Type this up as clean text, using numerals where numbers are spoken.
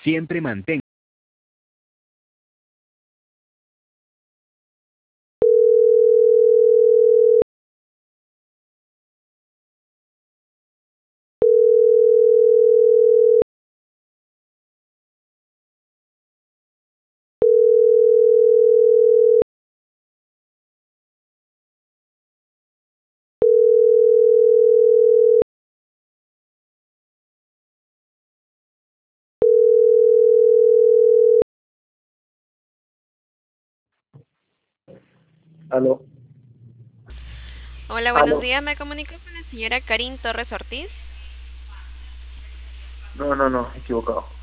Siempre mantén. Aló, Hola, buenos aló. días. Me comunico con la señora Karin Torres Ortiz. No, no, no, equivocado.